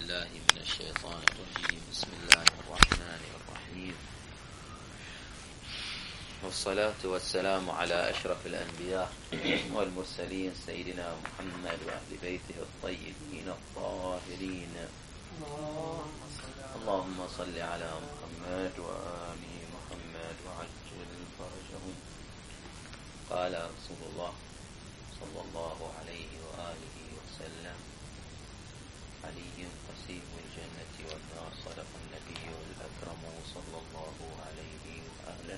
بالله من الشيطان الرجيم. بسم الله الرحمن الرحيم، والصلاة والسلام على أشرف الأنبياء والمرسلين سيدنا محمد وأهل بيته الطيبين الطاهرين. اللهم صل على محمد وآل محمد وعجل فرجهم. قال رسول الله صلى الله عليه وآله وسلم: علي قسيم الجنة والنار، صدق النبي الأكرم صلى الله عليه وآله.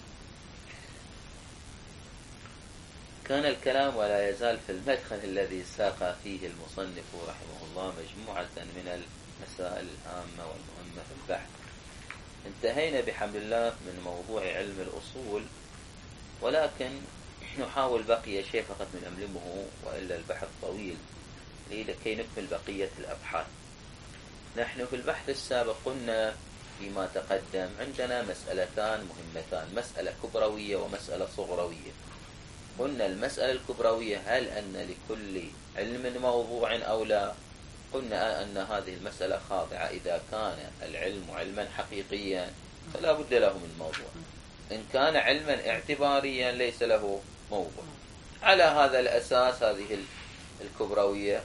كان الكلام ولا يزال في المدخل الذي ساق فيه المصنف رحمه الله مجموعة من المسائل الهامة والمهمة في البحث. انتهينا بحمد الله من موضوع علم الأصول، ولكن نحاول بقي شيء فقط نلملمه، وإلا البحث طويل لكي نكمل بقية الأبحاث. نحن في البحث السابق قلنا فيما تقدم عندنا مسألتان مهمتان، مسألة كبروية ومسألة صغروية. قلنا المسألة الكبروية: هل أن لكل علم موضوع أو لا؟ قلنا أن هذه المسألة خاضعة. إذا كان العلم علما حقيقيا فلا بد له من موضوع، إن كان علما اعتباريا ليس له موضوع. على هذا الأساس هذه الكبروية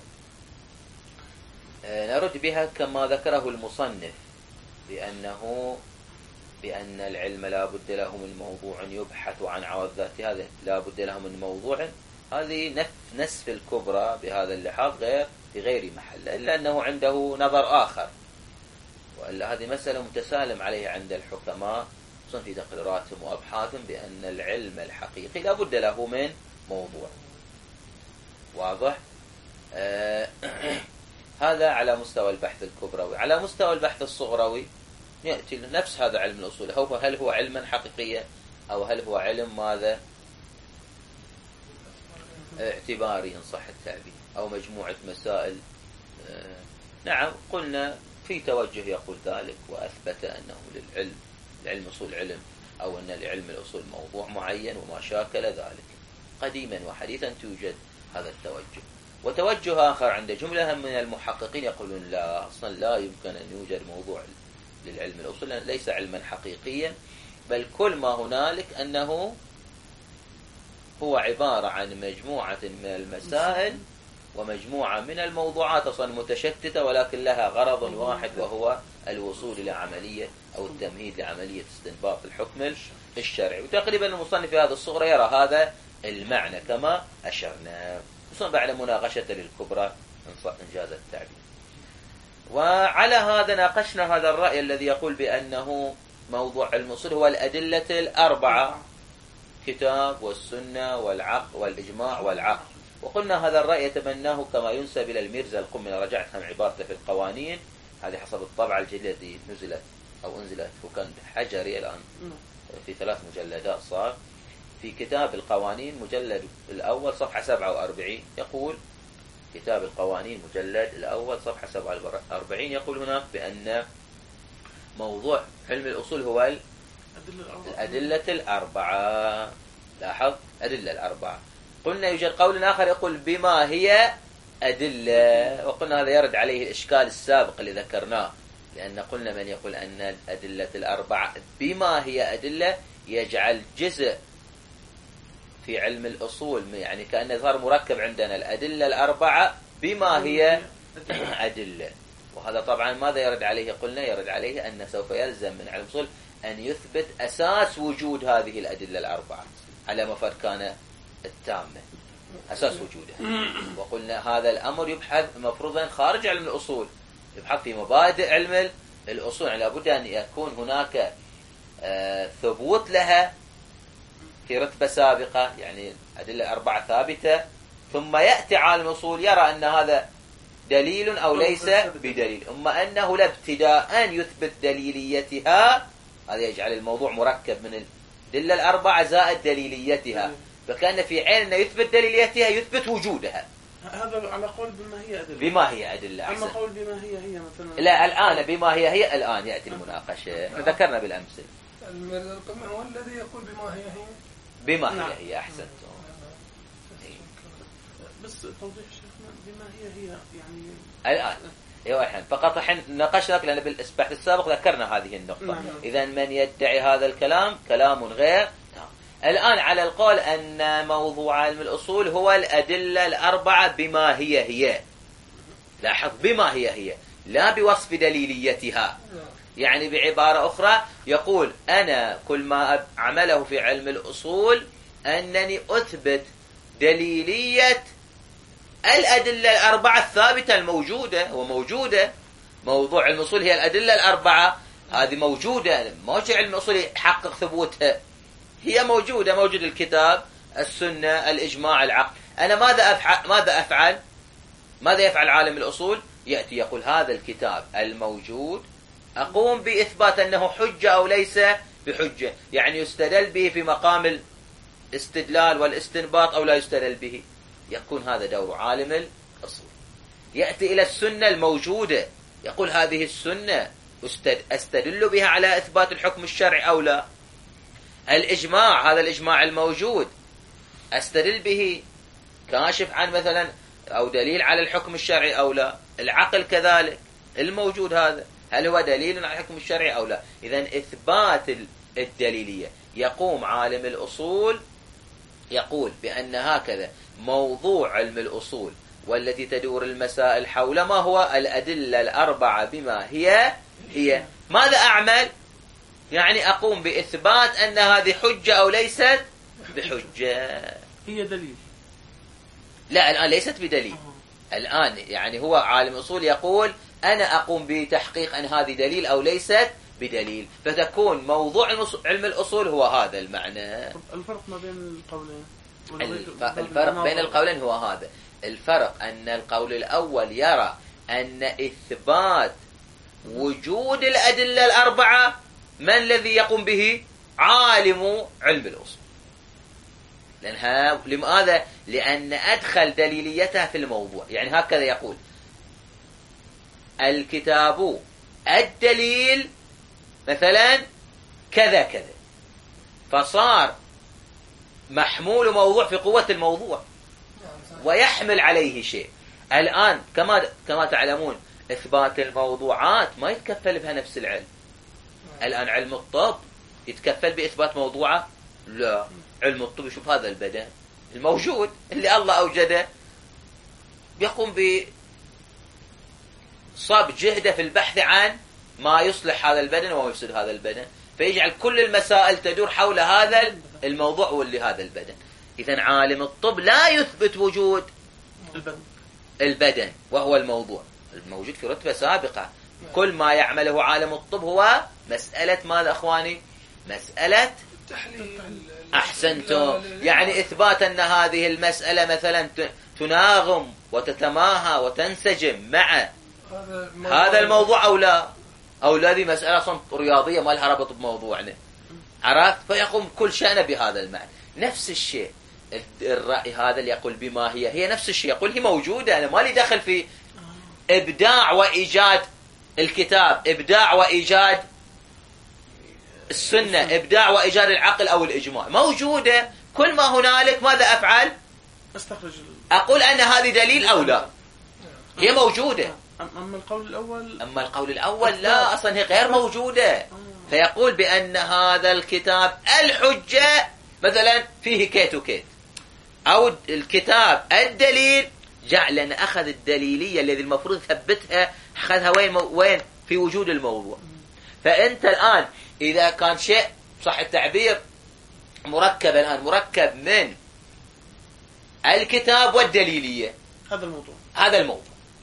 نرد بها كما ذكره المصنف بأن العلم لا بد له من موضوع يبحث عن عوض ذات، هذا لا بد له من موضوع. هذه نسف الكبرى بهذا اللحاظ في غير محل، إلا أنه عنده نظر آخر، وإلا هذه مسألة متسالم عليها عند الحكماء خصوصا في تقريراتهم وأبحاثهم بأن العلم الحقيقي لا بد له من موضوع. واضح؟ هذا على مستوى البحث الكبروي. على مستوى البحث الصغروي يأتي نفس هذا علم الأصول، هل هو علما حقيقيا أو هل هو علم ماذا اعتباري إن صح التعبير، أو مجموعة مسائل. نعم، قلنا في توجه يقول ذلك وأثبت أنه العلم أصول علم، أو أن لعلم الأصول موضوع معين وما شاكل ذلك. قديما وحديثا توجد هذا التوجه. وتوجه آخر عند جملة من المحققين يقولون لا، أصلا لا يمكن أن يوجد موضوع للعلم الأصول، ليس علما حقيقيا، بل كل ما هنالك أنه هو عبارة عن مجموعة من المسائل ومجموعة من الموضوعات أصلا متشتتة، ولكن لها غرض واحد، وهو الوصول إلى عملية أو التمهيد لعملية استنباط الحكم الشرعي. وتقريبا المصنف في هذا الصغر يرى هذا المعنى كما أشرنا، خصوصا بعد مناقشة للكبرى إن جاز التعبير. وعلى هذا ناقشنا هذا الرأي الذي يقول بأنه موضوع علم الأصول هو الأدلة الأربعة: كتاب والسنة والعقل والإجماع والعقل. وقلنا هذا الرأي يتبناه كما ينسب إلى الميرزا القمي، رجعت هم عبارته في القوانين، هذه حسب الطبعة الجديدة التي نزلت أو أنزلت وكان حجري الآن في 3 مجلدات صار. في كتاب القوانين مجلد الأول صفحة 47 يقول، كتاب القوانين مجلد الأول صفحة 47 يقول هناك بأن موضوع علم الأصول هو الأدلة الأربعة. لاحظ، أدلة الأربعة. قلنا يوجد قول آخر يقول بما هي أدلة، وقلنا هذا يرد عليه الإشكال السابق اللي ذكرناه، لأن قلنا من يقول أن الأدلة الأربعة بما هي أدلة يجعل جزء في علم الأصول، يعني كأنه صار مركب عندنا الأدلة الأربعة بما هي أدلة. وهذا طبعا ماذا يرد عليه؟ قلنا يرد عليه أن سوف يلزم من علم الأصول أن يثبت أساس وجود هذه الأدلة الأربعة على مفاد كان التامة، أساس وجودها. وقلنا هذا الأمر يبحث مفروضا خارج علم الأصول، يبحث في مبادئ علم الأصول، يعني لابد أن يكون هناك ثبوت لها في رتبة سابقة، يعني أدلة أربعة ثابتة، ثم يأتي عالم الأصول يرى أن هذا دليل أو ليس بدليل، أما أنه لا ابتداء يثبت دليليتها. هذا يجعل الموضوع مركب من الأدلة الأربعة زائد دليليتها، فكان في عين أنه يثبت دليليتها يثبت وجودها. هذا على قول بما هي أدلة. بما هي أدلة أحسن. أما قول بما هي مثلا لا، الآن بما هي الآن يأتي المناقشة. ذكرنا بالأمثل. الميرزا القمي هو الذي يقول بما هي بما هي أحسنت. بس توضيح شيخنا بما هي يعني الآن ايوه الحين فقط الحين ناقشنا لان بالبحث السابق ذكرنا هذه النقطة. اذا من يدعي هذا الكلام كلام غير تام. الآن على القول ان موضوع علم الاصول هو الادلة الاربعة بما هي لاحظ بما هي لا بوصف دليليتها. يعني بعبارة أخرى يقول أنا كل ما أعمله في علم الأصول أنني أثبت دليلية الأدلة الأربعة الثابتة الموجودة وموجودة. موضوع علم الأصول هي الأدلة الأربعة هذه موجودة، ما شيء علم الأصول يحقق ثبوتها، هي موجودة، موجود الكتاب السنة الإجماع العقل. أنا ماذا يفعل عالم الأصول؟ يأتي يقول هذا الكتاب الموجود أقوم بإثبات أنه حجة أو ليس بحجة، يعني يستدل به في مقام الاستدلال والاستنباط أو لا يستدل به. يكون هذا دور عالم الأصول. يأتي إلى السنة الموجودة يقول هذه السنة أستدل بها على إثبات الحكم الشرعي أو لا. الإجماع هذا الإجماع الموجود أستدل به كاشف عن مثلا أو دليل على الحكم الشرعي أو لا. العقل كذلك الموجود هذا هل هو دليل على الحكم الشرعي أو لا. إذن إثبات الدليلية يقوم عالم الأصول يقول بأن هكذا موضوع علم الأصول والتي تدور المسائل حول ما هو الأدلة الأربعة بما هي. ماذا أعمل؟ يعني أقوم بإثبات أن هذه حجة أو ليست بحجة. هي دليل؟ لا الآن ليست بدليل. الآن يعني هو عالم الأصول يقول أنا أقوم بتحقيق أن هذه دليل أو ليست بدليل، فتكون موضوع علم الأصول هو هذا المعنى. الفرق ما بين القولين؟ الفرق بين القولين هو هذا. الفرق أن القول الأول يرى أن إثبات وجود الأدلة الأربعة من الذي يقوم به؟ عالم علم الأصول. لماذا؟ لأن أدخل دليليتها في الموضوع. يعني هكذا يقول الكتاب الدليل مثلا كذا كذا، فصار محمول موضوع في قوة الموضوع ويحمل عليه شيء. الآن كما تعلمون إثبات الموضوعات ما يتكفل بها نفس العلم. الآن علم الطب يتكفل بإثبات موضوعه؟ لا. علم الطب يشوف هذا البدن الموجود اللي الله أوجده، يقوم بصب جهده في البحث عن ما يصلح هذا البدن وما يفسد هذا البدن، فيجعل كل المسائل تدور حول هذا الموضوع واللي هذا البدن. إذن عالم الطب لا يثبت وجود البدن وهو الموضوع الموجود في رتبة سابقة. كل ما يعمله عالم الطب هو مسألة ماذا أخواني؟ مسألة أحسنتم، يعني إثبات أن هذه المسألة مثلا تناغم وتتماهى وتنسجم مع هذا الموضوع أو لا، أو الذي مسألة صنف رياضية ما لها ربط بموضوعنا. عرفت؟ فيقوم كل شأن بهذا المعنى. نفس الشيء الرأي هذا اللي يقول بما هي نفس الشيء يقول هي موجودة، أنا ما لي دخل في إبداع وإيجاد الكتاب، إبداع وإيجاد السنة، إبداع وإيجاد العقل أو الإجماع، موجودة. كل ما هنالك ماذا أفعل؟ أقول أن هذه دليل أو لا، هي موجودة. أما القول الأول لا، أصلا هي غير موجودة. فيقول بأن هذا الكتاب الحجة مثلا فيه كيت وكيت، أو الكتاب الدليل جعل أن أخذ الدليلية الذي المفروض ثبتها أخذها وين؟ في وجود الموضوع. فأنت الآن إذا كان شيء صح التعبير مركب، الآن مركب من الكتاب والدليلية، هذا الموضوع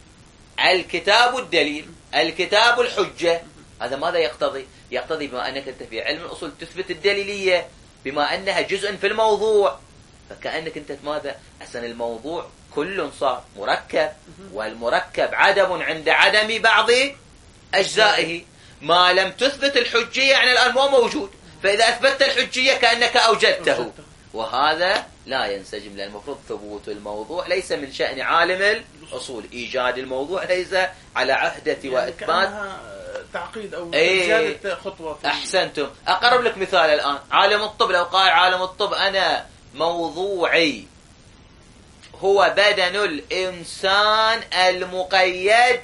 الكتاب الدليل، الكتاب الحجة، هذا ماذا يقتضي؟ يقتضي بما أنك أنت في علم الأصول تثبت الدليلية بما أنها جزء في الموضوع، فكأنك أنت ماذا؟ أصلا الموضوع كل صار مركب، والمركب عدم عند عدم بعض أجزائه. ما لم تثبت الحجية يعني الآن مو موجود، فإذا أثبتت الحجية كأنك أوجدته، وهذا لا ينسجم، لأن المفروض ثبوت الموضوع ليس من شأن عالم الأصول، إيجاد الموضوع ليس على عهدة وإثبات تعقيد أو زيادة خطوة. أحسنتم. أقرب لك مثال الآن، عالم الطب لو قال عالم الطب أنا موضوعي هو بدن الإنسان المقيد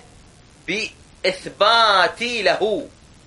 بإثباتي له.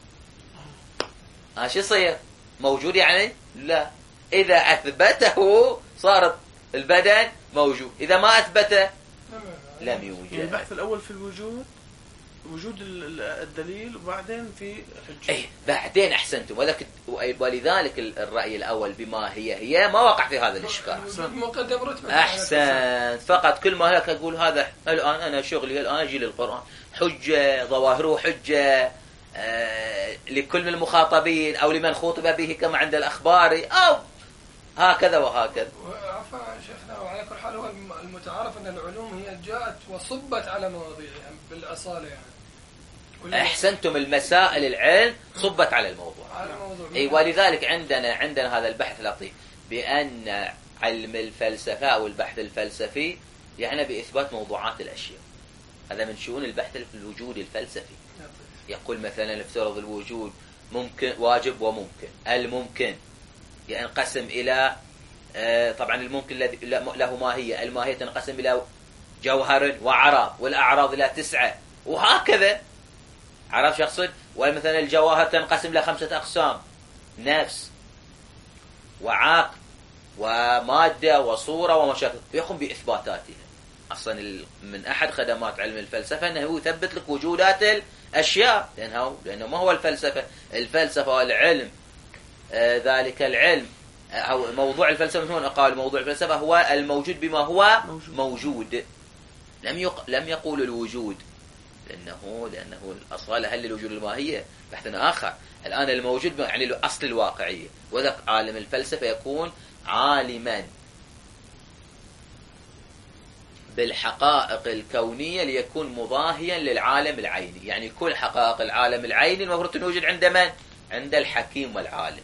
شو يصير؟ موجود يعني؟ لا. إذا أثبته صار البدن موجود، إذا ما أثبته لم يوجد. البحث الأول في الوجود، وجود الدليل، وبعدين في حجة. بعدين أحسنتم. ولذلك الرأي الأول بما هي ما وقع في هذا الإشكال. أحسن. فقط كل ما لك أقول هذا الآن أنا شغلي الآن أجي للقرآن حجة، ظواهره حجة لكل المخاطبين أو لمن خطب به كما عند الأخبار، أو هكذا وهكذا. عفوا شيخنا، وعلى كل حال هو المتعارف أن العلوم هي جاءت وصبت على مواضيعها يعني بالأصالة يعني. أحسنتم. المسائل العلم صبت على الموضوع. ولذلك عندنا هذا البحث لطيف بأن علم الفلسفة أو البحث الفلسفي يعني بإثبات موضوعات الأشياء. هذا من شؤون البحث الوجودي الفلسفي. يقول مثلا افترض الوجود ممكن واجب وممكن. الممكن ينقسم إلى طبعا الممكن له ماهية، الماهية تنقسم إلى جوهر وأعراض، والأعراض إلى 9 وهكذا. عرف شخص. ومثلا الجواهر تنقسم إلى 5 أقسام: نفس وعقل ومادة وصورة ومشاكل، يقوم بإثباتاتها. أصلا من أحد خدمات علم الفلسفة أنه يثبت لك وجودات الأشياء، لأنه ما هو الفلسفة والعلم ذلك العلم أو موضوع الفلسفة. هنا قال موضوع الفلسفة هو الموجود بما هو موجود. لم يقول الوجود، لأنه الأصالة هل الوجود الماهية بحث آخر. الآن الموجود يعني الأصل الواقعية. وذلك عالم الفلسفة يكون عالما بالحقائق الكونية ليكون مضاهيا للعالم العيني. يعني كل حقائق العالم العيني المفروض توجد عند من؟ عند الحكيم والعالم.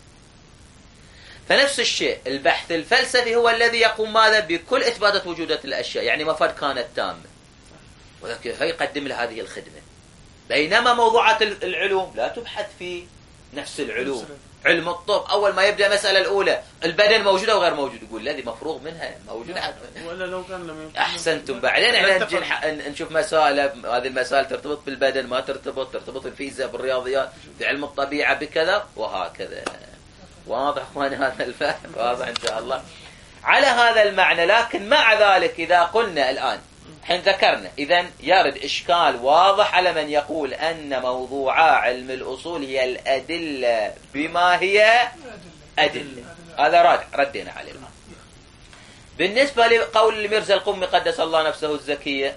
فنفس الشيء البحث الفلسفي هو الذي يقوم ماذا؟ بكل إثباتات وجودات الأشياء، يعني مفاد كانت تامة، وذلك يقدم له هذه الخدمة. بينما موضوعات العلوم لا تبحث في نفس العلوم. علم الطب أول ما يبدأ مسألة الأولى البدن موجود أو غير موجود، يقول الذي مفروغ منها موجود. ولا لو كان لم يمكن. أحسنتم. بعدين احنا نشوف مسائل، هذه المسائل ترتبط بالبدن ما ترتبط الفيزياء بالرياضيات، في علم الطبيعة بكذا وهكذا. واضح اخواني هذا الفهم؟ واضح ان شاء الله على هذا المعنى. لكن مع ذلك اذا قلنا الان حين ذكرنا اذا يرد اشكال واضح على من يقول ان موضوع علم الاصول هي الادله بما هي ادله. هذا ردينا عليه الان. بالنسبه لقول الميرزا القمي قدس الله نفسه الزكيه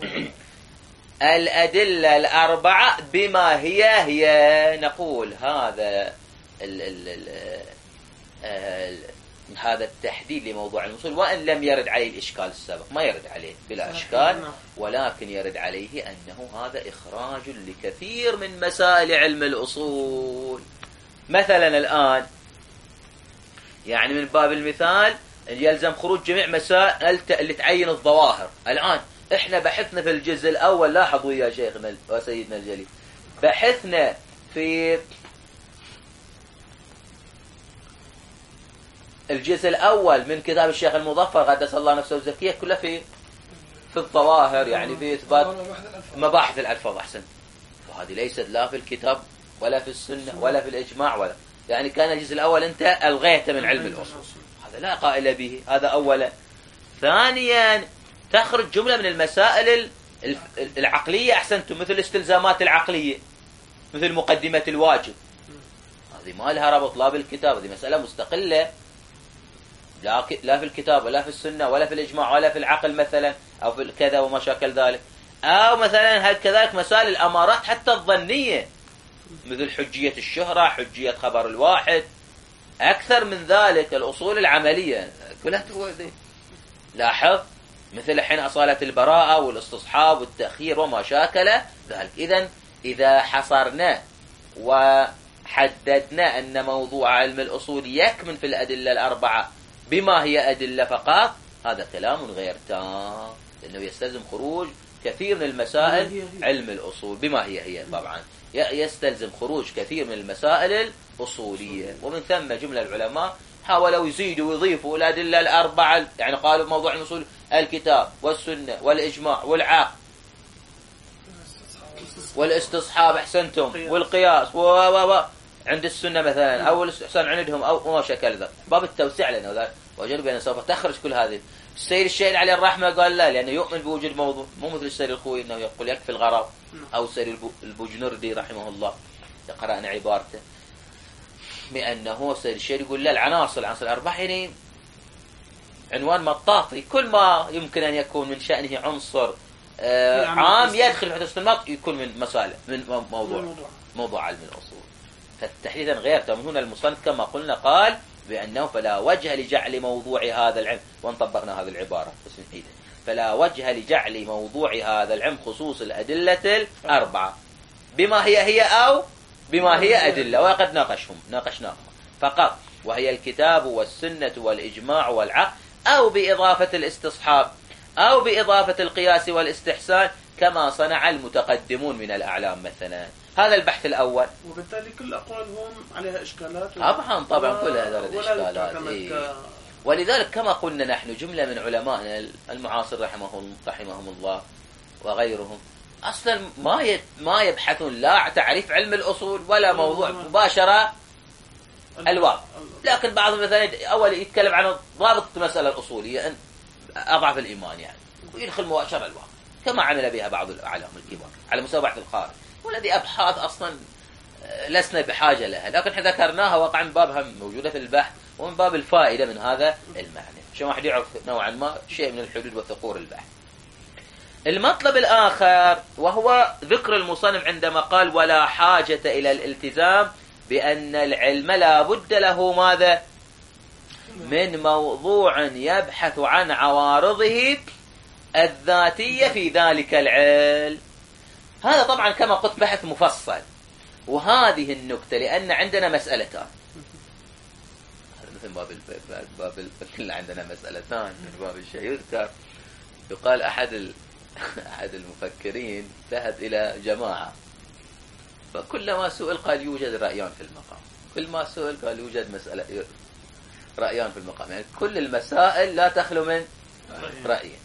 الادله الاربعه بما هي نقول هذا هذا التحديد لموضوع الوصول، وإن لم يرد عليه الإشكال السابق، ما يرد عليه بلا إشكال، ولكن يرد عليه أنه هذا إخراج لكثير من مسائل علم الأصول. مثلا الآن يعني من باب المثال يلزم خروج جميع مسائل اللي تعين الظواهر. الآن إحنا بحثنا في الجزء الأول، لاحظوا يا شيخنا وسيدنا الجليل، بحثنا في الجزء الأول من كتاب الشيخ المظفر قدس الله نفسه الزكية كله في الظواهر، يعني في إثبات مباحث الألفاظ. أحسن. فهذه ليست لا في الكتاب ولا في السنة ولا في الإجماع ولا، يعني كان الجزء الأول أنت ألغيته من علم الأصول، هذا لا قائل به. هذا أولا. ثانيا تخرج جملة من المسائل العقلية. أحسنتم. مثل الاستلزامات العقلية، مثل مقدمة الواجب، هذه ما لها ربط لا بالكتاب، هذه مسألة مستقلة لا في الكتاب ولا في السنة ولا في الإجماع ولا في العقل مثلا، أو في كذا وما شاكل ذلك. أو مثلا كذلك مسائل الأمارات حتى الظنية، مثل حجية الشهرة، حجية خبر الواحد. أكثر من ذلك الأصول العملية كلها توضي. لاحظ مثل حين أصالة البراءة والاستصحاب والتأخير وما شاكل ذلك. إذا حصرنا وحددنا أن موضوع علم الأصول يكمن في الأدلة الأربعة بما هي أدلة فقط، هذا كلام غير تام، لأنه يستلزم خروج كثير من المسائل. علم الأصول بما هي طبعا يستلزم خروج كثير من المسائل الأصولية. ومن ثم جملة العلماء حاولوا يزيدوا ويضيفوا الأدلة الأربعة، يعني قالوا موضوع الأصول الكتاب والسنة والإجماع والعقل والاستصحاب، أحسنتم، والقياس عند السنة مثلا، أو الاستحسان عندهم، أو ما شكل ذا باب التوسع لنا ذلك، وجدوا بأن سوف تخرج كل هذه. السيد الشهيد عليه الرحمة قال لا، لأنه يؤمن بوجود موضوع، مو مثل السيد الخوي أنه يقول يكفي الغرض، أو السيد البوجنردي رحمه الله قرأنا عبارته بأنه السيد الشهيد يقول لا، العناصر الأربعة يعني عنوان مطاطي، كل ما يمكن أن يكون من شأنه عنصر عام يدخل في حدث النط يكون من مسألة، من موضوع علم الأصول. فتحديدا غير تم هنا المصنف كما قلنا قال بأنه فلا وجه لجعل موضوع هذا العلم، وان طبقنا هذه العبارة فلا وجه لجعل موضوع هذا العلم خصوص الأدلة الأربعة بما هي أو بما هي أدلة، وقد ناقشناهما فقط، وهي الكتاب والسنة والإجماع والعقل، أو بإضافة الاستصحاب، أو بإضافة القياس والاستحسان كما صنع المتقدمون من الأعلام مثلا. هذا البحث الأول، وبالتالي كل أقوالهم عليها إشكالات طبعا كل هذه الإشكالات ولذلك كما قلنا نحن جملة من علمائنا المعاصر رحمهم الله وغيرهم أصلا ما يبحثون لا تعريف علم الأصول ولا موضوع مباشرة الواقع، لكن بعضهم مثلا أول يتكلم عن ضابط المسألة الأصولية أن أضعف الإيمان يعني، ويدخل مباشرة الواقع كما عمل بها بعض الأعلام الكبار على مستوى بحث الخارج، والذي أبحاث أصلا لسنا بحاجة لها، لكن احنا ذكرناها وقع من بابها موجودة في البحث ومن باب الفائدة من هذا المعنى، عشان واحد يعرف نوعا ما شيء من الحدود وثقور البحث. المطلب الآخر وهو ذكر المصنف عندما قال ولا حاجة إلى الالتزام بأن العلم لا بد له ماذا؟ من موضوع يبحث عن عوارضه الذاتية في ذلك العلم. هذا طبعا كما قلت بحث مفصل، وهذه النكتة لأن عندنا مسألتان، مثل باب عندنا مسألتان من باب الشيء يذكر، يقال أحد المفكرين ذهب إلى جماعة فكلما سئل قال يوجد رأيان في المقام، كل ما سئل قال يوجد مسألة رأيان في المقام، يعني كل المسائل لا تخلو من رأيين.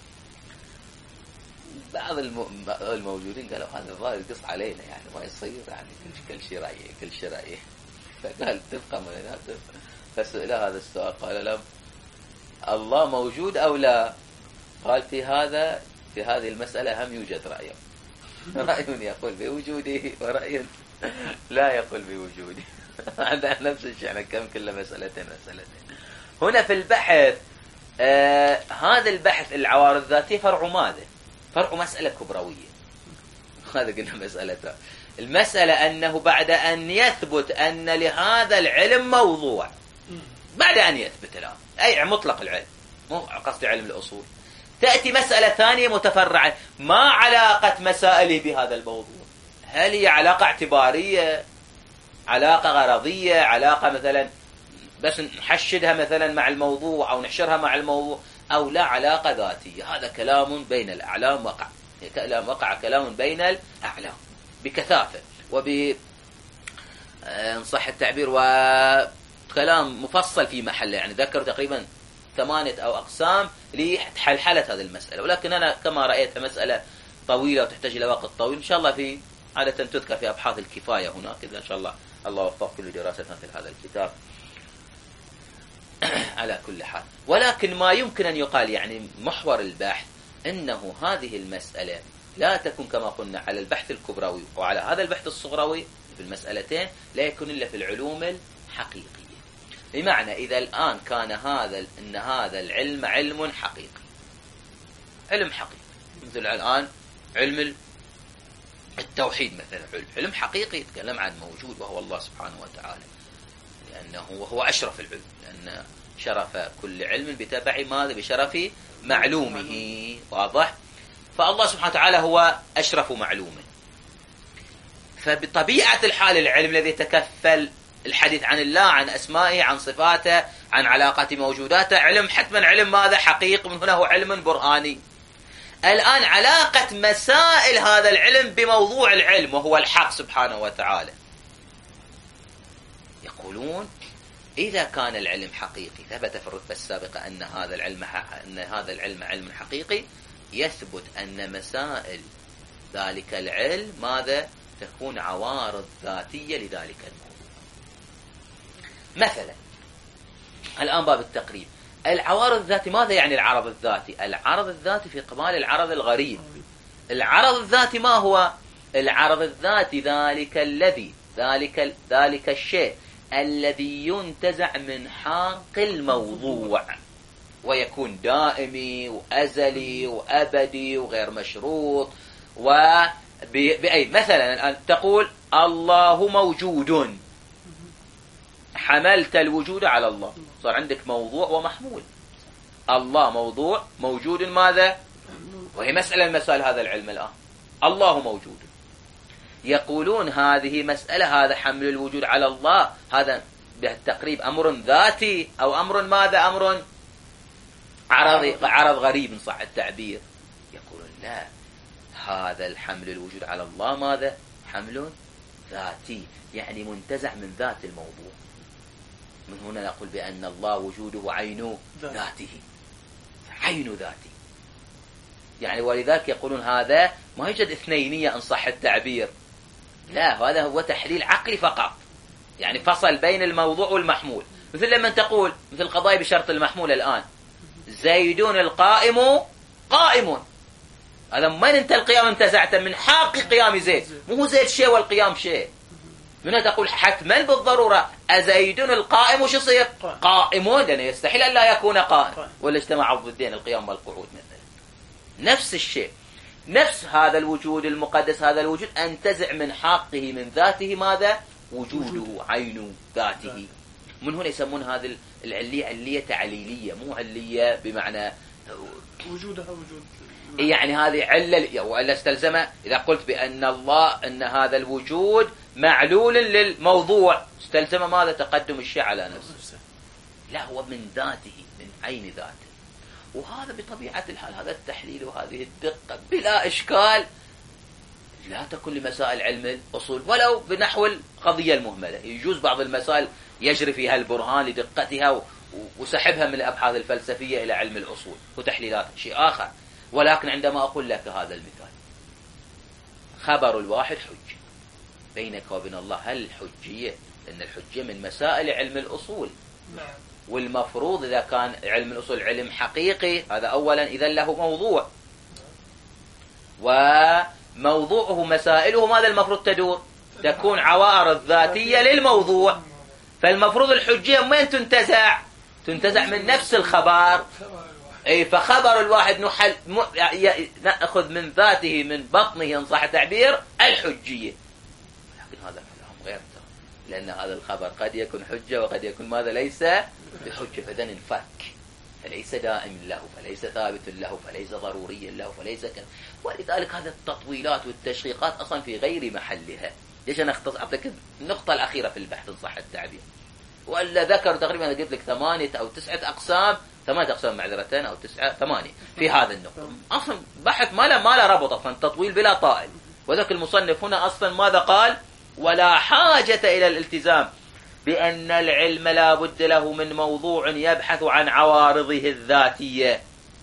بعض الموجودين قالوا هذا الظاهر يقص علينا يعني ما يصير، يعني كل شيء رأيه فقال تبقى من هنا. فسئل هذا السؤال قال له الله موجود أو لا؟ قال في هذه المسألة هم يوجد رأيين، رأي يقول بوجوده ورأي لا يقول بوجوده. هذا نفس الشيء، يعني كم كل مسألتين. هنا في البحث هذا البحث العوارض الذاتية فرع ماذا؟ فرع مسألة كبروية، هذا قلنا مسألة. المسألة أنه بعد أن يثبت أن لهذا العلم موضوع، بعد أن يثبت الآن أي مطلق العلم، مو قصدي علم الأصول، تأتي مسألة ثانية متفرعة، ما علاقة مسائله بهذا الموضوع؟ هل هي علاقة اعتبارية، علاقة غرضية، علاقة مثلا بس نحشدها مثلا مع الموضوع أو نحشرها مع الموضوع، أو لا علاقة ذاتية؟ هذا كلام بين الأعلام وقع كلام بين الأعلام بكثافة وب صح التعبير، وكلام مفصل في محله، يعني ذكروا تقريبا 8 أو أقسام لحلحلة هذه المسألة، ولكن أنا كما رأيتها مسألة طويلة وتحتاج إلى وقت طويل، إن شاء الله في عادة تذكر في أبحاث الكفاية هناك، إذا إن شاء الله وفق كل دراسة مثل هذا الكتاب. على كل حال، ولكن ما يمكن أن يقال يعني محور البحث أنه هذه المسألة لا تكون كما قلنا على البحث الكبروي وعلى هذا البحث الصغروي في المسألتين، لا يكون إلا في العلوم الحقيقية. بمعنى إذا الآن كان هذا العلم علم حقيقي، علم حقيقي، مثل الآن علم التوحيد مثلا، علم حقيقي يتكلم عن موجود وهو الله سبحانه وتعالى، لأنه هو أشرف العلم، لأن شرف كل علم بتبع ماذا؟ بشرف معلومه، واضح؟ فالله سبحانه وتعالى هو أشرف معلومه، فبطبيعة الحال العلم الذي يتكفل الحديث عن الله، عن أسمائه، عن صفاته، عن علاقات موجوداته، علم حتما علم ماذا؟ حقيقي، من هنا هو علم برهاني. الآن علاقة مسائل هذا العلم بموضوع العلم وهو الحق سبحانه وتعالى، يقولون إذا كان العلم حقيقي ثبت في الرتبة السابقة أن هذا العلم علم حقيقي، يثبت أن مسائل ذلك العلم ماذا؟ تكون عوارض ذاتية لذلك الموضوع. مثلا الآن باب التقريب، العوارض الذاتي ماذا يعني العرض الذاتي؟ العرض الذاتي في قبال العرض الغريب. العرض الذاتي ما هو؟ العرض الذاتي ذلك الشيء الذي ينتزع من حاق الموضوع ويكون دائمي وأزلي وأبدي وغير مشروط. بأي مثلا الآن تقول الله موجود، حملت الوجود على الله، صار عندك موضوع ومحمول. الله موضوع، موجود ماذا؟ وهي مسألة من مسائل هذا العلم الآن. الله موجود، يقولون هذه مسألة، هذا حمل الوجود على الله، هذا بالتقريب أمر ذاتي أو أمر ماذا؟ أمر عرض غريب إن صح التعبير. يقولون لا، هذا الحمل الوجود على الله ماذا؟ حمل ذاتي، يعني منتزع من ذات الموضوع. من هنا نقول بأن الله وجوده عين ذاته، عين ذاته. يعني ولذلك يقولون هذا ما يوجد اثنينية إن صح التعبير، لا، هذا هو تحليل عقلي فقط، يعني فصل بين الموضوع والمحمول. مثل لما تقول مثل قضايا بشرط المحمول الآن، زيدون القائم قائم، هذا من انت القيام انتزعت من حق قيام زيد، مو زيد شيء والقيام شيء. من هنا تقول حتما بالضرورة أزيدون القائم وش يصير؟ قائمون، لأنه يستحيل أن لا يكون قائم، ولا اجتمع الضدين القيام والقعود مثلا. نفس الشيء، نفس هذا الوجود المقدس، هذا الوجود أنتزع من حقه من ذاته ماذا؟ وجوده عين ذاته. من هنا يسمون هذه العلية علية تعليلية، مو علية بمعنى وجودها وجود، يعني هذه علة. وإلا استلزم إذا قلت بأن الله أن هذا الوجود معلول للموضوع، استلزم ماذا؟ تقدم الشيء على نفسه. لا، هو من ذاته، من عين ذاته. وهذا بطبيعة الحال هذا التحليل وهذه الدقة بلا إشكال لا تكون لمسائل علم الأصول، ولو بنحو القضية المهملة. يجوز بعض المسائل يجري فيها البرهان لدقتها وسحبها من الأبحاث الفلسفية إلى علم الأصول وتحليلات شيء آخر. ولكن عندما أقول لك هذا المثال، خبر الواحد حجة بينك وبين الله، هل الحجية؟ لأن الحجية من مسائل علم الأصول، والمفروض إذا كان علم الأصول علم حقيقي، هذا أولا إذا له موضوع، وموضوعه مسائله ماذا المفروض تدور؟ تكون عوارض ذاتية للموضوع. فالمفروض الحجية من تنتزع؟ تنتزع من نفس الخبر. أي فخبر الواحد نأخذ من ذاته من بطنه إن صح التعبير الحجية. لكن هذا كلام غير، لأن هذا الخبر قد يكون حجة وقد يكون ماذا؟ ليس بحجة، فإذا انفك، فليس دائم له، فليس ثابت له، فليس ضروريا له، فليس كذا. ولذلك هذه التطويلات والتشقيقات أصلا في غير محلها. ليش أنا أعطيك النقطة الأخيرة في البحث إن صح التعبير، ولا ذكر تقريبا أنا قلت لك 8 أو 9 أقسام، 8 أقسام معذرة أو 9 8 في هذا النقطة. أصلا بحث ما له ربط، أصلا تطويل بلا طائل. وذاك المصنف هنا أصلا ماذا قال؟ ولا حاجة إلى الالتزام بأن العلم لا بد له من موضوع يبحث عن عوارضه الذاتية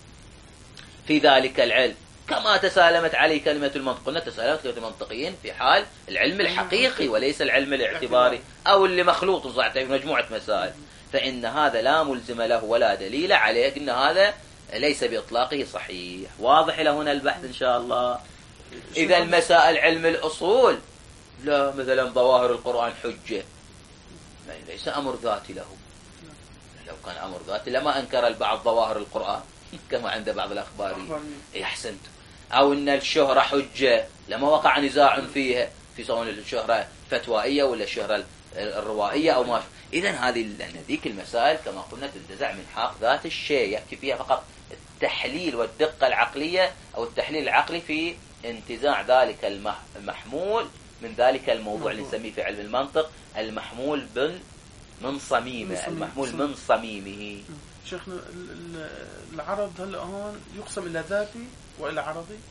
في ذلك العلم، كما تسالمت عليه كلمة المنطق. قلنا تسالمت كلمة المنطقيين في حال العلم الحقيقي وليس العلم الاعتباري أو اللي مخلوط في مجموعة مسائل، فإن هذا لا ملزم له ولا دليل عليه، إن هذا ليس بإطلاقه صحيح. واضح إلى هنا البحث إن شاء الله. إذا المسائل علم الأصول لا، مثلا ظواهر القرآن حجة، ليس أمر ذاتي له. لو كان أمر ذاتي لما أنكر البعض ظواهر القرآن كما عند بعض الأخباريين. أحسنت. أو أن الشهرة حجة، لما وقع نزاع فيها، في سواء الشهرة فتوائية ولا الشهرة الروائية أو ما. إذن هذه ذيك المسائل كما قلنا تنتزع من حق ذات الشيء، يكفي فيها فقط التحليل والدقة العقلية أو التحليل العقلي في انتزاع ذلك المحمول من ذلك الموضوع اللي نسميه في علم المنطق المحمول من صميمه، المحمول من صميمه. شيخنا العرض هلا هون يقسم إلى ذاتي وإلى عرضي؟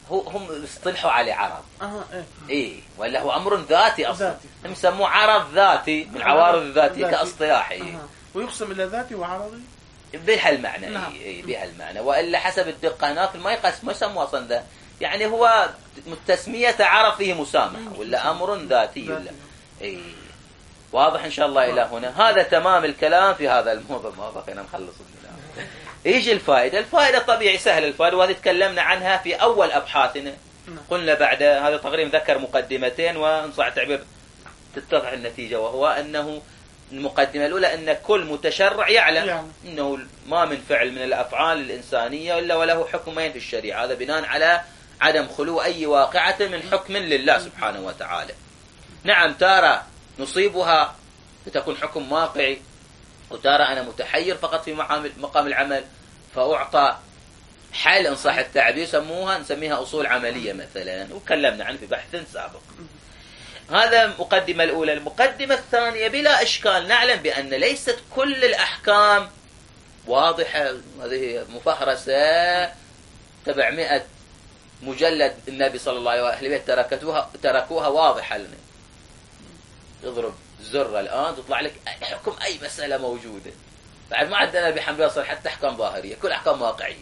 هم اصطلحوا عليه عرض. إيه. ولا هو أمر ذاتي أصلا. ذاتي. هم يسموه عرض ذاتي من عوارض الذاتية كاصطلاح. ويقسم إلى ذاتي وعرضي بهالمعنى. نعم. بهالمعنى. وإلا حسب الدقة هناك ما يقسم، ما يسموه أصلا ذا، يعني هو تسمية عرض فيه مسامحة ولا أمر ذاتي ولا. واضح إن شاء الله إلى هنا. هذا تمام الكلام في هذا الموضوع، ما بقينا نخلص منه. يجي الفائدة. الفائدة طبيعي سهل الفائدة، وهذه تكلمنا عنها في أول أبحاثنا. قلنا بعد هذا تقريبا ذكر مقدمتين، وإن صح التعبير تتضح النتيجة، وهو أنه المقدمة الأولى أن كل متشرع يعلم أنه ما من فعل من الأفعال الإنسانية إلا وله حكمين في الشريعة. هذا بناء على عدم خلو أي واقعة من حكم لله سبحانه وتعالى. نعم تارة نصيبها لتكون حكم واقعي، وتارة أنا متحير فقط في مقام العمل فأعطى حل إن صح التعبير نسميها أصول عملية مثلا، وكلمنا عنه في بحث سابق. هذا المقدمة الأولى. المقدمة الثانية بلا إشكال نعلم بأن ليست كل الأحكام واضحة. هذه مفهرسة 700 مجلد النبي صلى الله عليه وسلم تركوها واضحة لنا. تضرب زر الآن تطلع لك حكم أي مسألة موجودة. بعد ما عندنا بحمد الله حتى أحكام ظاهرية، كل أحكام واقعية.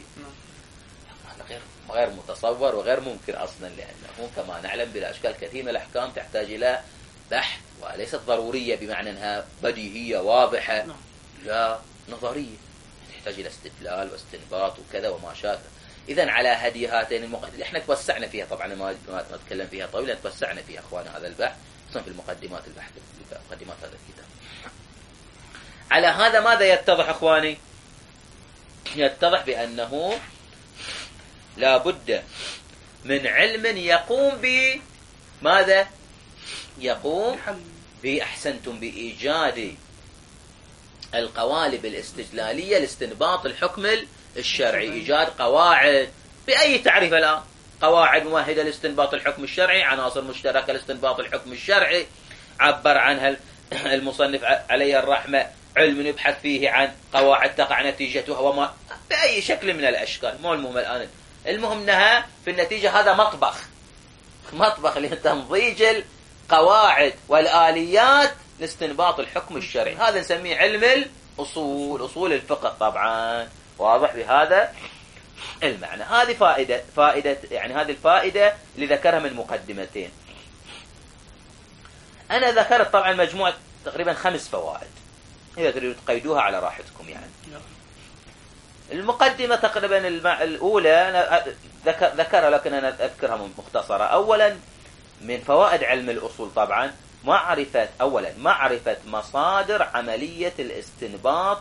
غير متصور وغير ممكن أصلا، لأنه كما نعلم بلا أشكال كثير من الأحكام تحتاج إلى بحث، وليست ضرورية بمعنى أنها بديهية واضحة، لا نظرية تحتاج إلى استدلال واستنباط وكذا وما شابه. إذن على هدي هاتين المقدمات احنا توسعنا فيها طبعا، ما نتكلم فيها طويلا، توسعنا فيها أخوانا هذا البحث خصوصا في المقدمات البحث مقدمات هذا الكتاب. على هذا ماذا يتضح أخواني؟ يتضح بأنه لا بد من علم يقوم بماذا؟ يقوم بأحسنتم بإيجاد القوالب الاستدلالية لاستنباط الحكم الشرعي. إيجاد قواعد بأي تعريف الآن، قواعد ممهدة لاستنباط الحكم الشرعي، عناصر مشتركة لاستنباط الحكم الشرعي عبر عنها المصنف عليه الرحمة، علم يبحث فيه عن قواعد تقع نتيجتها وما بأي شكل من الأشكال. مو المهم الآن، المهم أنها في النتيجة هذا مطبخ لتنضيج القواعد والآليات لاستنباط الحكم الشرعي. هذا نسميه علم الأصول، أصول الفقه طبعا. واضح بهذا المعنى. هذه فائدة يعني هذه الفائدة اللي ذكرها من مقدمتين. أنا ذكرت طبعا مجموعة تقريبا 5 فوائد، إذا تريدوا تقيدوها على راحتكم يعني. المقدمة تقريبا الأولى أنا ذكرها، لكن أنا أذكرها مختصرة. أولا من فوائد علم الأصول طبعا معرفة مصادر عملية الاستنباط.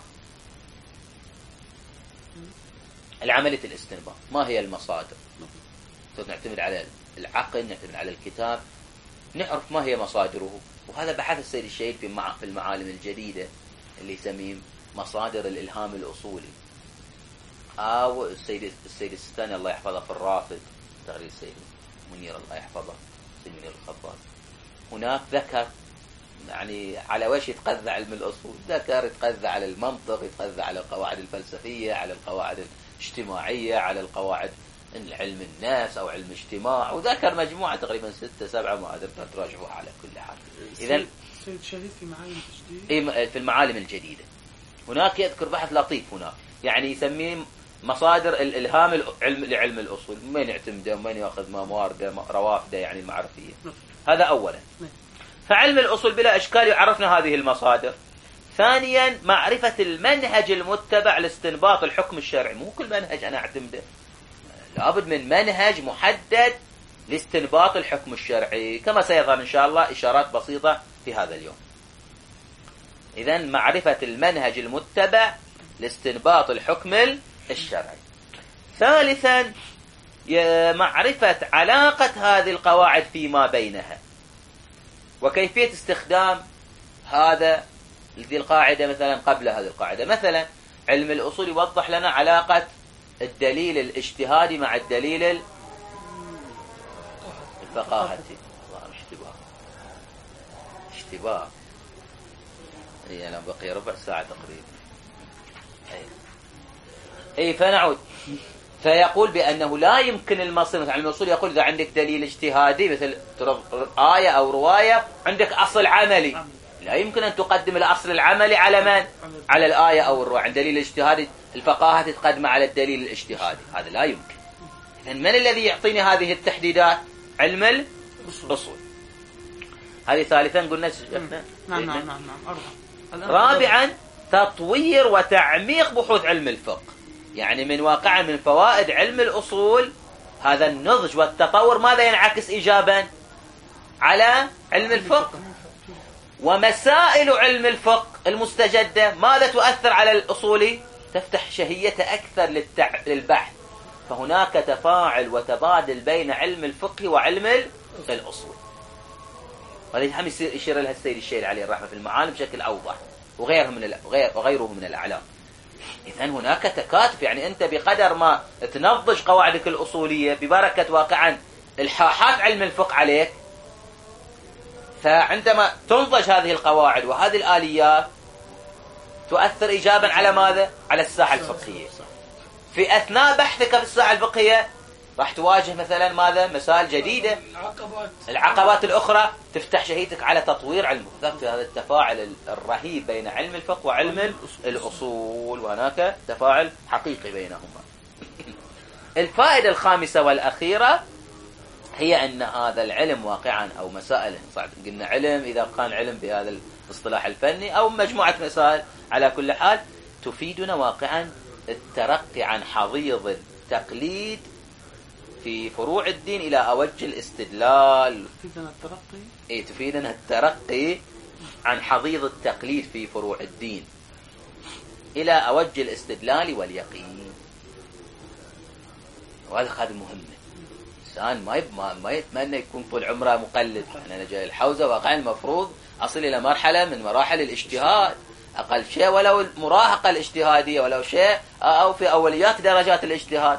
العملية الاستنباط ما هي المصادر؟ نعتمد على العقل، نعتمد على الكتاب، نعرف ما هي مصادره. وهذا بحث السيد الشهيد في المعالم الجديدة اللي يسميه مصادر الإلهام الأصولي، أو السيد السيستاني الله يحفظه في الرافض، تقرير السيد منير الله يحفظه، السيد منير الخطاب، هناك ذكر يعني على وش يتغذى علم الأصول. ذكر يتغذى على المنطق، يتغذى على القواعد الفلسفية، على القواعد الاجتماعية، على القواعد علم النفس أو علم الاجتماع، وذكر مجموعة تقريبا 6-7 ما أدري تراجعوها على كل حال. إذن السيد الشهيد في معالم الجديدة، في المعالم الجديدة هناك يذكر بحث لطيف هناك، يعني يسميه مصادر الإلهام لعلم الأصول، من يعتمده ومن يأخذ موارده روافده يعني المعرفية. هذا أولا. فعلم الأصول بلا إشكال يعرفنا هذه المصادر. ثانيا معرفة المنهج المتبع لاستنباط الحكم الشرعي. مو كل منهج أنا أعتمده، لابد من منهج محدد لاستنباط الحكم الشرعي، كما سيظهر إن شاء الله إشارات بسيطة في هذا اليوم. إذن معرفة المنهج المتبع لاستنباط الحكم الشرعي. ثالثا معرفة علاقة هذه القواعد فيما بينها، وكيفية استخدام هذه القاعدة مثلا قبل هذه القاعدة. مثلا علم الأصول يوضح لنا علاقة الدليل الاجتهادي مع الدليل الفقاهتي. اشتباه. أنا بقي ربع ساعة تقريبا. أي فنعود. فيقول بأنه لا يمكن المصير. مثل علم الأصول يقول إذا عندك دليل اجتهادي مثل آية أو رواية، عندك أصل عملي، لا يمكن أن تقدم الأصل العملي على من؟ على الآية أو الرواية. عند دليل الاجتهادي الفقاهة تتقدم على الدليل الاجتهادي، هذا لا يمكن. إذن من الذي يعطيني هذه التحديدات؟ علم الأصول. هذه ثالثا قلنا. نعم. رابعا تطوير وتعميق بحوث علم الفقه. يعني من واقع من فوائد علم الأصول هذا النضج والتطور، ماذا ينعكس إيجابا على علم الفقه؟ ومسائل علم الفقه المستجدة ماذا تؤثر على الأصولي؟ تفتح شهية أكثر للبحث. فهناك تفاعل وتبادل بين علم الفقه وعلم الأصول. وهذه هم يشير لها السيد الشيري عليه الرحمة في المعالم بشكل أوضح، وغيره من الأعلام. إذن هناك تكاتف. يعني أنت بقدر ما تنضج قواعدك الأصولية ببركة واقعا الحاحات علم الفقه عليك، فعندما تنضج هذه القواعد وهذه الآليات تؤثر إيجابا على ماذا؟ على الساحة الفقهية. في أثناء بحثك في الساحة الفقهية راح تواجه مثلا ماذا؟ مسائل جديدة، العقبات الأخرى تفتح شهيتك على تطوير علم الفقه. هذا التفاعل الرهيب بين علم الفقه وعلم الأصول، وهناك تفاعل حقيقي بينهما. الفائدة الخامسة والأخيرة هي أن هذا العلم واقعا أو مسائل، قلنا علم إذا كان علم بهذا الاصطلاح الفني أو مجموعة مسائل، على كل حال تفيدنا واقعا الترقي عن حضيض التقليد في فروع الدين إلى أوج الاستدلال. تفيدنا الترقي؟ تفيدنا الترقي عن حضيض التقليد في فروع الدين إلى أوج الاستدلال واليقين. وهذا خادم مهم. الإنسان ما يتمنى يكون طول عمره مقلد. أنا جاي الحوزة واقعا المفروض أصل إلى مرحلة من مراحل الاجتهاد، أقل شيء ولو المراهقة الاجتهادية، ولو شيء أو في أوليات درجات الاجتهاد،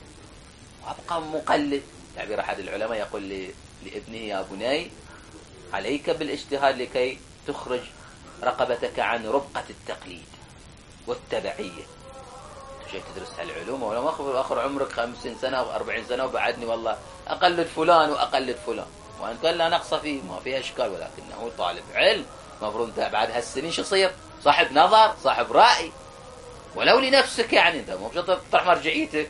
وأبقى مقلد. تعبير أحد العلماء يقول لابنه: يا بني عليك بالاجتهاد لكي تخرج رقبتك عن ربقة التقليد والتبعية. شيء تدرس هالعلوم ولا ما آخر عمرك 50 سنة أو 40 سنة وبعدني والله أقلد فلان وأقلد فلان، وأن كان لا نقص فيه، ما فيه إشكال، ولكنه طالب علم مفروض أنت بعد هالسنين شو تصير؟ صاحب نظر، صاحب رأي، ولو لنفسك. يعني أنت مو بشرط تطرح مرجعيتك.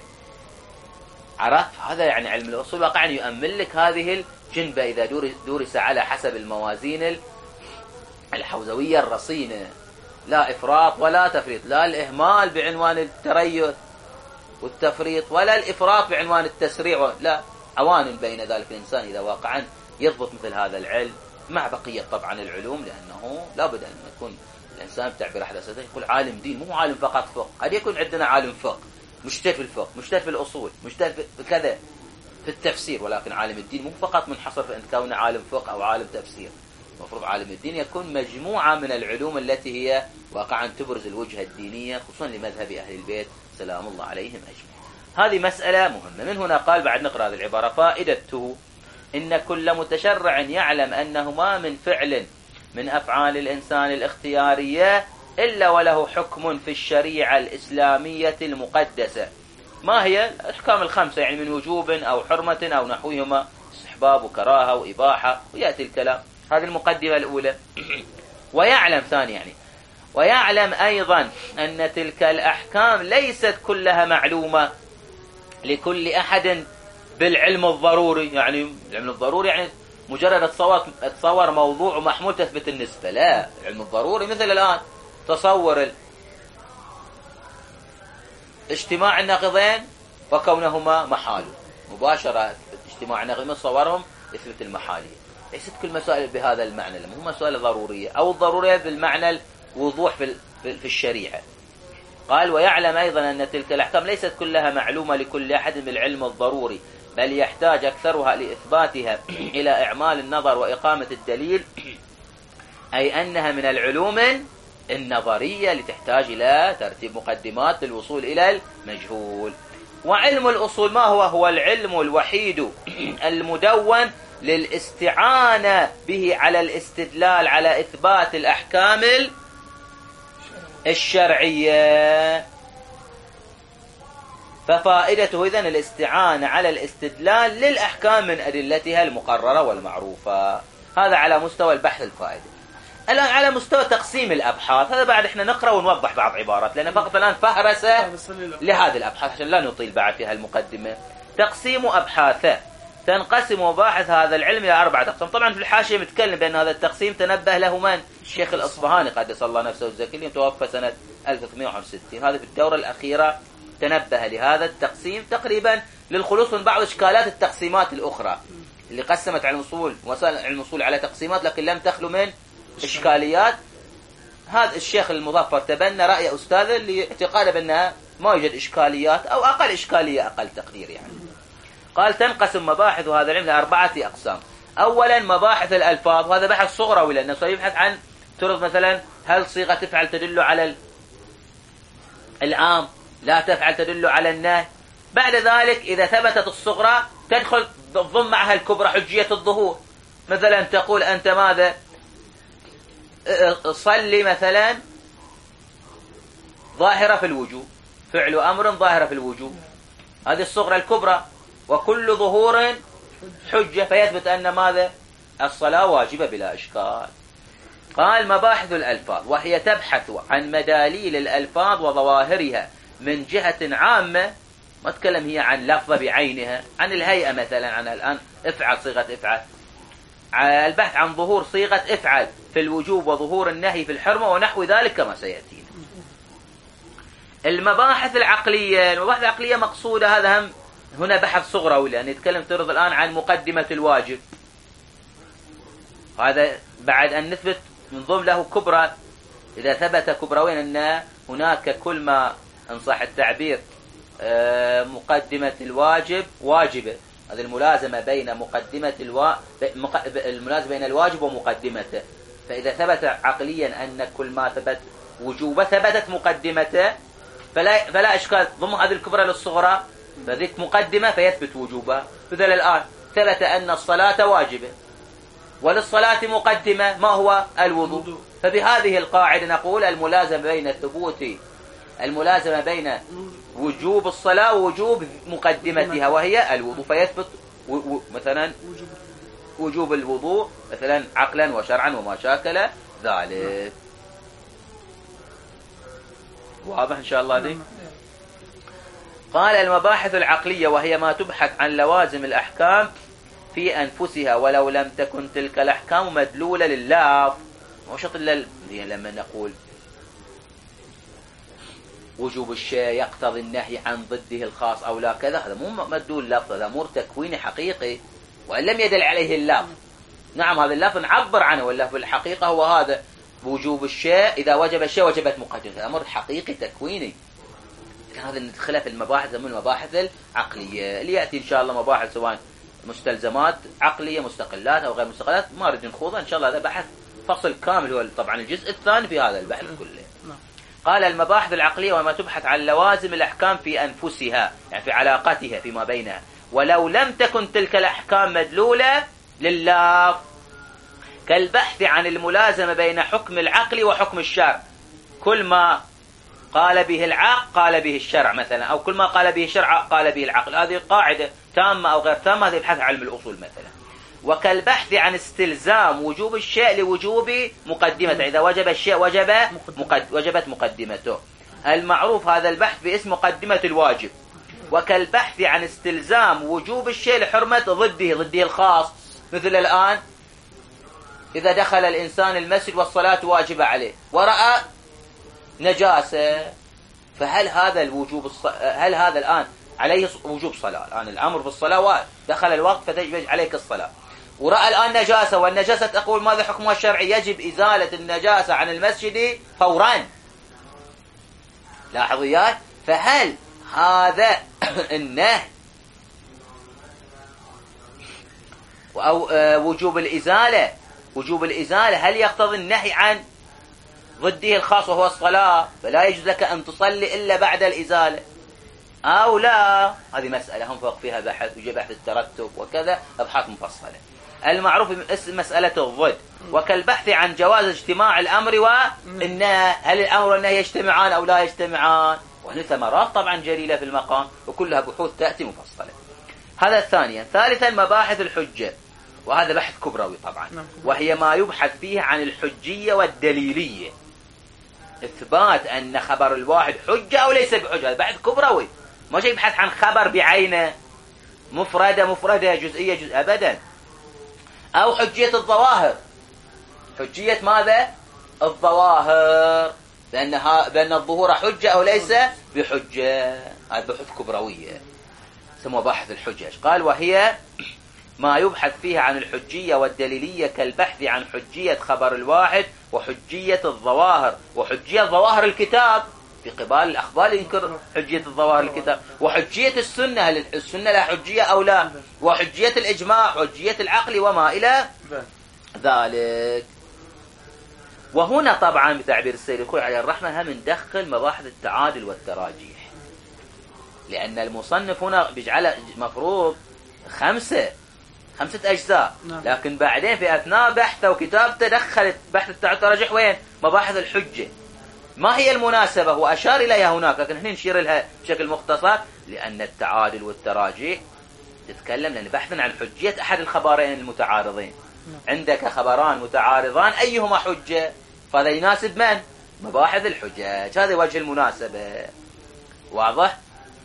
عرفت؟ هذا يعني علم الأصول واقعا يؤمن لك هذه الجنبة إذا دورس على حسب الموازين الحوزوية الرصينة، لا إفراط ولا تفريط، لا الإهمال بعنوان التريث والتفريط، ولا الإفراط بعنوان التسريع، لا، عوان بين ذلك. الإنسان إذا واقعا يضبط مثل هذا العلم مع بقية طبعا العلوم، لأنه لابد أن يكون الإنسان بتعبير أحد أساتذته يقول عالم دين، مو عالم فقط فقه. قد يكون عندنا عالم فقه مجتهد في الفقه، مجتهد في الأصول، مجتهد في كذا في التفسير، ولكن عالم الدين مو فقط منحصر في أن كونه عالم فقه أو عالم تفسير. المفروض عالم الدين يكون مجموعة من العلوم التي هي واقعا تبرز الوجهة الدينية، خصوصا لمذهب أهل البيت سلام الله عليهم أجمعين. هذه مسألة مهمة. من هنا قال بعد نقرأ هذه العبارة: فائدته إن كل متشرع يعلم أنه ما من فعل من أفعال الإنسان الاختيارية إلا وله حكم في الشريعة الإسلامية المقدسة. ما هي الأحكام الخمسة؟ يعني من وجوب أو حرمة أو نحوهما، استحباب وكراهة وإباحة، ويأتي الكلام. هذه المقدمة الأولى. ويعلم ثاني يعني ويعلم أيضا أن تلك الأحكام ليست كلها معلومة لكل أحد بالعلم الضروري. يعني العلم الضروري يعني مجرد تصور موضوع ومحمول تثبت النسبة، لا. العلم الضروري مثل الآن تصور اجتماع الناقضين وكونهما محال، مباشرة اجتماع الناقضين تصورهم يثبت المحالية. ليست كل مسائل بهذا المعنى، لما هو مسائل ضرورية أو الضرورية بالمعنى الوضوح في الشريعة. قال: ويعلم أيضا أن تلك الأحكام ليست كلها معلومة لكل أحد بالعلم الضروري، بل يحتاج أكثرها لإثباتها إلى إعمال النظر وإقامة الدليل، أي أنها من العلوم النظرية لتحتاج إلى ترتيب مقدمات للوصول إلى المجهول. وعلم الأصول ما هو؟ هو العلم الوحيد المدون للاستعانة به على الاستدلال على إثبات الأحكام الشرعية. ففائدته إذن الاستعانة على الاستدلال للأحكام من أدلتها المقررة والمعروفة. هذا على مستوى البحث الفائدة. الآن على مستوى تقسيم الأبحاث، هذا بعد إحنا نقرأ ونوضح بعض عبارات، لأن فقط الآن فهرسة لهذه الأبحاث عشان لا نطيل بعد فيها المقدمة. تقسيم أبحاثه. تنقسم مباحث هذا العلم إلى 4 أقسام. طبعا في الحاشية متكلم بأن هذا التقسيم تنبه له من؟ الشيخ الأصفهاني قدس الله نفسه الزكي، توفى سنة 1361. هذا في الدورة الأخيرة تنبه لهذا التقسيم تقريبا للخلوص من بعض إشكالات التقسيمات الأخرى اللي قسمت على الأصول وسائل علم الأصول على تقسيمات لكن لم تخلو من إشكاليات. هذا الشيخ المظفر تبنى رأي أستاذه اللي اعتقاده بأنها ما يوجد إشكاليات أو أقل إشكالية أقل تقدير يعني. قال تنقسم مباحث هذا العلم إلى 4 أقسام. أولا مباحث الألفاظ، وهذا بحث صغروي لأنه سيبحث عن ترد مثلا هل صيغة تفعل تدل على العام، لا تفعل تدل على النهي. بعد ذلك إذا ثبتت الصغرى تدخل تضم معها الكبرى حجية الظهور. مثلا تقول أنت ماذا؟ صلي مثلا ظاهرة في الوجوب، فعل أمر ظاهرة في الوجوب، هذه الصغرى الكبرى، وكل ظهور حجة، فيثبت أن ماذا؟ الصلاة واجبة بلا إشكال. قال مباحث الألفاظ، وهي تبحث عن مداليل الألفاظ وظواهرها من جهة عامة، ما تكلم هي عن لفظة بعينها، عن الهيئة مثلا، عن الآن افعل صيغة افعل، البحث عن ظهور صيغة افعل في الوجوب وظهور النهي في الحرمة ونحو ذلك كما سيأتينا. المباحث العقلية، المباحث العقلية مقصودة، هذا هم هنا بحث صغروي لأن يتكلم ترد الآن عن مقدمة الواجب. هذا بعد أن نثبت من ضمن له كبرى، إذا ثبت كبروين أن هناك كل ما إن صح التعبير مقدمة الواجب واجبة، هذه الملازمة بين مقدمة الملازمة بين الواجب ومقدمته. فإذا ثبت عقليا أن كل ما ثبت وجوبه ثبتت مقدمته فلا إشكال ضم هذه الكبرى للصغرى، فذيك مقدمة فيثبت وجوبها. مثل الآن ثبت أن الصلاة واجبة وللصلاة مقدمة ما هو؟ الوضوء. فبهذه القاعدة نقول الملازمة بين وجوب الصلاة ووجوب مقدمتها وهي الوضوء، فيثبت مثلا وجوب الوضوء مثلا عقلا وشرعا وما شاكل ذلك. واضح إن شاء الله دي؟ قال المباحث العقلية وهي ما تبحث عن لوازم الأحكام في أنفسها ولو لم تكن تلك الأحكام مدلولة لله. وشط لما نقول وجوب الشيء يقتضي النهي عن ضده الخاص أو لا كذا، هذا مو مدلول لفظ، هذا أمر تكويني حقيقي وإن لم يدل عليه اللفظ. نعم هذا اللفظ نعبر عنه، واللفظ الحقيقة هو هذا وجوب الشيء، إذا وجب الشيء وجبت مقدمة، هذا أمر حقيقي تكويني. هذا ندخله في المباحث من المباحث العقلية اللي يأتي إن شاء الله مباحث سواء مستلزمات عقلية مستقلات أو غير مستقلات، ما أريد نخوضها إن شاء الله. هذا بحث فصل كامل هو طبعا الجزء الثاني في هذا البحث كله. قال المباحث العقلية وما تبحث عن لوازم الأحكام في أنفسها، يعني في علاقتها فيما بينها، ولو لم تكن تلك الأحكام مدلولة لله، كالبحث عن الملازمة بين حكم العقل وحكم الشرع. كل ما قال به العقل قال به الشرع مثلا، أو كل ما قال به الشرع قال به العقل. هذه قاعدة تامة أو غير تامة، هذا يبحث عن علم الأصول مثلا. وكالبحث عن استلزام وجوب الشيء لوجوب مقدمته، إذا وجب الشيء وجبت مقدمته. المعروف هذا البحث باسم مقدمة الواجب. وكالبحث عن استلزام وجوب الشيء لحرمة ضده الخاص. مثل الآن إذا دخل الإنسان المسجد والصلاة واجبة عليه ورأى نجاسة، فهل هذا الوجوب هل هذا الآن عليه وجوب صلاة؟ الآن الأمر بالصلاة دخل الوقت فتجب عليك الصلاة، ورأى الآن نجاسة، والنجاسة تقول ماذا حكمها الشرعي؟ يجب إزالة النجاسة عن المسجد فورا. لاحظوا إياه، فهل هذا النهي أو وجوب الإزالة هل يقتضي النهي عن ضده الخاص وهو الصلاة، فلا يجوز لك أن تصلي إلا بعد الإزالة أو لا؟ هذه مسألة هم فوق فيها بحث، وجه بحث الترتب وكذا أبحاث مفصلة. المعروف اسم مسألة الضد. وكالبحث عن جواز اجتماع الأمر والنهي، هل الأمر والنهي يجتمعان أو لا يجتمعان؟ وهنا ثمرات طبعا جليلة في المقام، وكلها بحوث تأتي مفصلة. هذا ثانيا. ثالثا مباحث الحجة، وهذا بحث كبروي طبعا، وهي ما يبحث فيه عن الحجية والدليلية، إثبات أن خبر الواحد حجة أو ليس بحجة. هذا بحث كبروي، ما شيء يبحث عن خبر بعينه مفردة جزئية جزء أبدا. أو حجية الظواهر، حجية ماذا؟ الظواهر، بأن الظهور حجة أو ليس بحجة. هذا بحث كبروية ثم بحث الحجج. قال وهي ما يبحث فيه عن الحجية والدليلية كالبحث عن حجية خبر الواحد وحجية الظواهر وحجية ظواهر الكتاب. في قبال الأخبار ينكر حجية الظواهر الكتاب، وحجية السنة، هل السنة لها حجية أو لا، وحجية الإجماع، حجية العقل وما إلى ذلك. وهنا طبعا بتعبير السيد الخوي عليه الرحمة هم ندخل مباحث التعادل والتراجيح، لأن المصنف هنا بيجعل مفروض خمسة أجزاء، لكن بعدين في أثناء بحثه وكتابته دخلت بحث التعادل والتراجيح وين؟ مباحث الحجة. ما هي المناسبة؟ وأشار إليها هناك، لكن هنا نشير لها بشكل مختصر، لأن التعادل والتراجيح تتكلم لأن بحثا عن حجية أحد الخبرين المتعارضين. عندك خبران متعارضان أيهما حجة؟ فهذا يناسب من؟ مباحث الحجج. هذا وجه المناسبة. واضح؟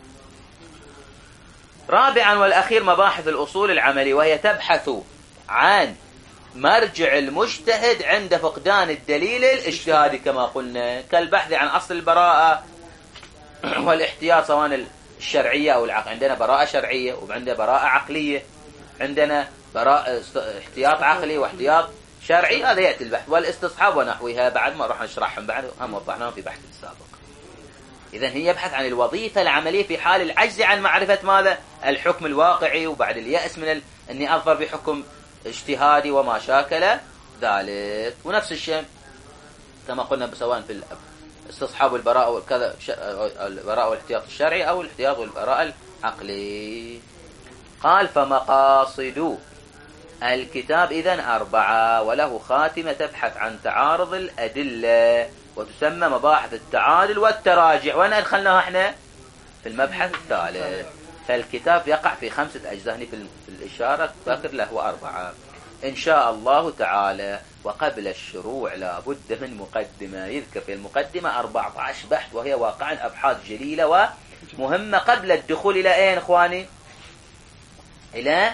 رابعا والأخير مباحث الأصول العملي، وهي تبحث عن مرجع المجتهد عند فقدان الدليل الاجتهادي كما قلنا، كالبحث عن أصل البراءة والاحتياط سواء الشرعية أو العقل. عندنا براءة شرعية وعندنا براءة عقلية، عندنا براءة احتياط عقلي واحتياط شرعي، هذا يأتي البحث والاستصحاب ونحوها بعد ما راح نشرحهم بعد، هم وضحناهم في بحث السابق. إذن هي يبحث عن الوظيفة العملية في حال العجز عن معرفة ماذا؟ الحكم الواقعي، وبعد اليأس من أني أظفر بحكم اجتهادي وما شاكل ذلك. ونفس الشيء كما قلنا سواء في الاستصحاب والبراءة وكذا، البراءة والاحتياط الشرعي أو الاحتياط والبراءة العقلي. قال فمقاصد الكتاب إذن 4، وله خاتمة تبحث عن تعارض الأدلة وتسمى مباحث التعادل والتراجع. وين أدخلناها احنا؟ في المبحث الثالث. فالكتاب يقع في 5 أجزاء، في الإشارة ذكر له 4 إن شاء الله تعالى. وقبل الشروع لا بد من مقدمة، يذكر في المقدمة 14 بحث، وهي واقعا أبحاث جليلة ومهمة قبل الدخول إلى أين إخواني؟ إلى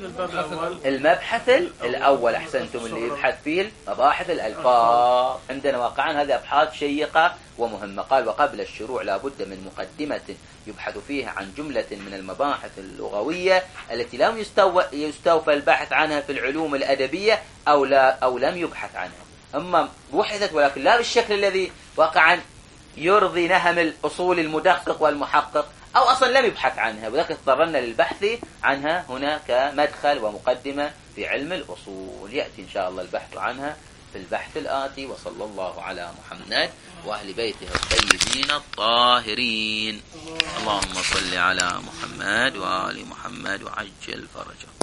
المبحث الأول. أحسنتم، اللي يبحث فيه مباحث الألفاظ. عندنا واقعا هذه أبحاث شيقة ومهمة. قال وقبل الشروع لا بد من مقدمة يبحث فيها عن جملة من المباحث اللغوية التي لم يستوفى البحث عنها في العلوم الأدبية أو لم يبحث عنها، أما بحثت ولكن لا بالشكل الذي واقعا يرضي نهم الأصول المدقق والمحقق، أو أصلا لم يبحث عنها، وذلك اضطررنا للبحث عنها هنا كمدخل ومقدمة في علم الأصول. يأتي إن شاء الله البحث عنها في البحث الآتي. وصلى الله على محمد وأهل بيته الطيبين الطاهرين. اللهم صل على محمد وآل محمد وعجل فرجه.